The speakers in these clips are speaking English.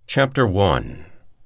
Chapter 1.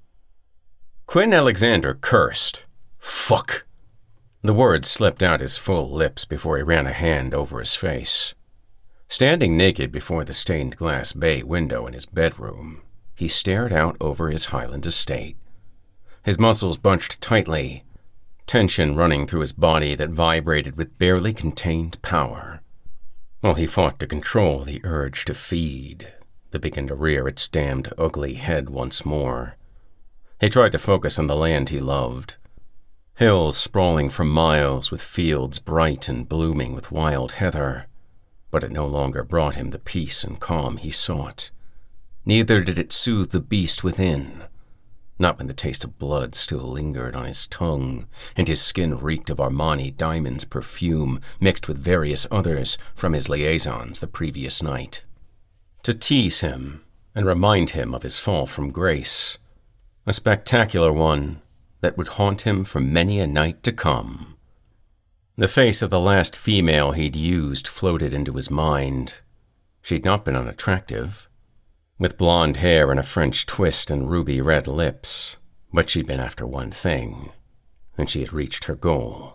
Quinn Alexander cursed. Fuck. The words slipped out his full lips before he ran a hand over his face. Standing naked before the stained glass bay window in his bedroom, he stared out over his Highland estate. His muscles bunched tightly, tension running through his body that vibrated with barely contained power, while he fought to control the urge to feed that began to rear its damned ugly head once more. He tried to focus on the land he loved, hills sprawling for miles with fields bright and blooming with wild heather, but it no longer brought him the peace and calm he sought. Neither did it soothe the beast within, not when the taste of blood still lingered on his tongue, and his skin reeked of Armani Diamond's perfume mixed with various others from his liaisons the previous night. To tease him and remind him of his fall from grace, a spectacular one that would haunt him for many a night to come. The face of the last female he'd used floated into his mind. She'd not been unattractive, with blonde hair and a French twist and ruby red lips, but she'd been after one thing, and she had reached her goal.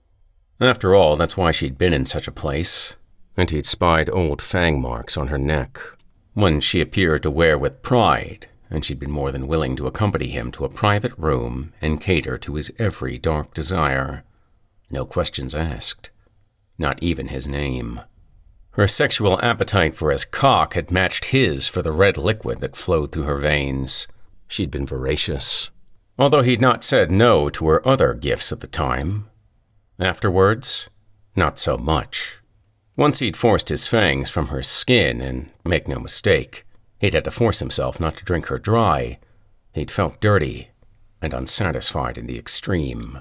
After all, that's why she'd been in such a place, and he'd spied old fang marks on her neck, one she appeared to wear with pride, and she'd been more than willing to accompany him to a private room and cater to his every dark desire. No questions asked, not even his name. Her sexual appetite for his cock had matched his for the red liquid that flowed through her veins. She'd been voracious, although he'd not said no to her other gifts at the time. Afterwards, not so much. Once he'd forced his fangs from her skin, and make no mistake, he'd had to force himself not to drink her dry. He'd felt dirty and unsatisfied in the extreme.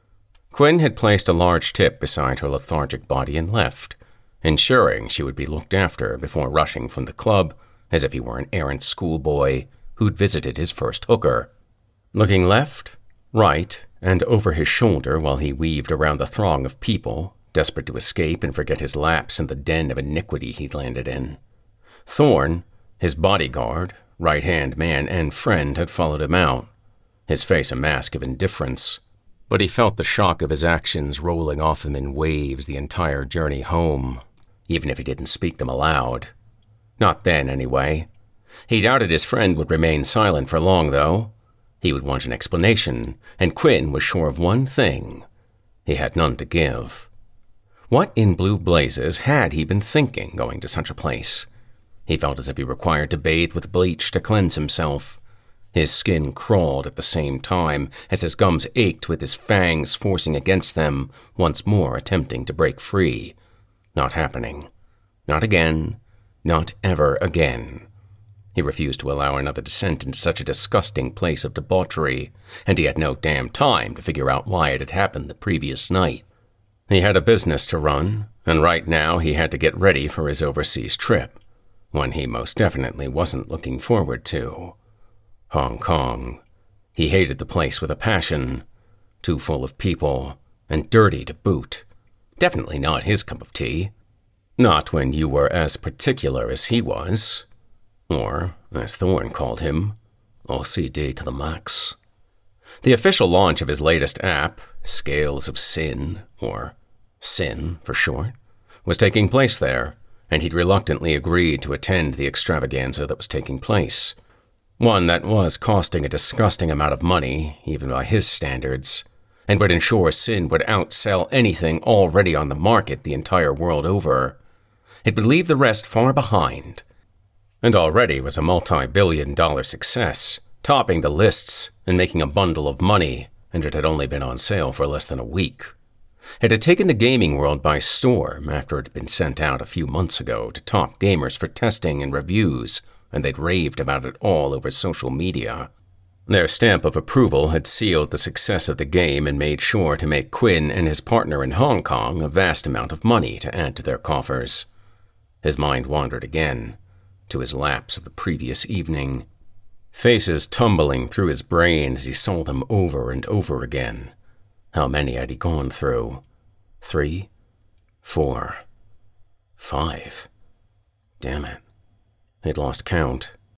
Quinn had placed a large tip beside her lethargic body and left, ensuring she would be looked after before rushing from the club as if he were an errant schoolboy who'd visited his first hooker. Looking left, right, and over his shoulder while he weaved around the throng of people, desperate to escape and forget his lapse in the den of iniquity he'd landed in. Thorne, his bodyguard, right-hand man and friend, had followed him out, his face a mask of indifference, but he felt the shock of his actions rolling off him in waves the entire journey home, even if he didn't speak them aloud. Not then, anyway. He doubted his friend would remain silent for long, though. He would want an explanation, and Quinn was sure of one thing. He had none to give. What in blue blazes had he been thinking going to such a place? He felt as if he required to bathe with bleach to cleanse himself. His skin crawled at the same time as his gums ached with his fangs forcing against them, once more attempting to break free. Not happening. Not again. Not ever again. He refused to allow another descent into such a disgusting place of debauchery, and he had no damn time to figure out why it had happened the previous night. He had a business to run, and right now he had to get ready for his overseas trip, one he most definitely wasn't looking forward to. Hong Kong. He hated the place with a passion, too full of people, and dirty to boot. Definitely not his cup of tea. Not when you were as particular as he was. Or, as Thorne called him, OCD to the max. The official launch of his latest app, Scales of Sin, or Sin for short, was taking place there, and he'd reluctantly agreed to attend the extravaganza that was taking place. One that was costing a disgusting amount of money, even by his standards, and would ensure Sin would outsell anything already on the market the entire world over. It would leave the rest far behind, and already was a multi-billion-dollar success, topping the lists and making a bundle of money, and it had only been on sale for less than a week. It had taken the gaming world by storm after it had been sent out a few months ago to top gamers for testing and reviews, and they'd raved about it all over social media. Their stamp of approval had sealed the success of the game and made sure to make Quinn and his partner in Hong Kong a vast amount of money to add to their coffers. His mind wandered again, to his lapse of the previous evening. Faces tumbling through his brain as he saw them over and over again. How many had he gone through? 3, 4, 5. Damn it. He'd lost count.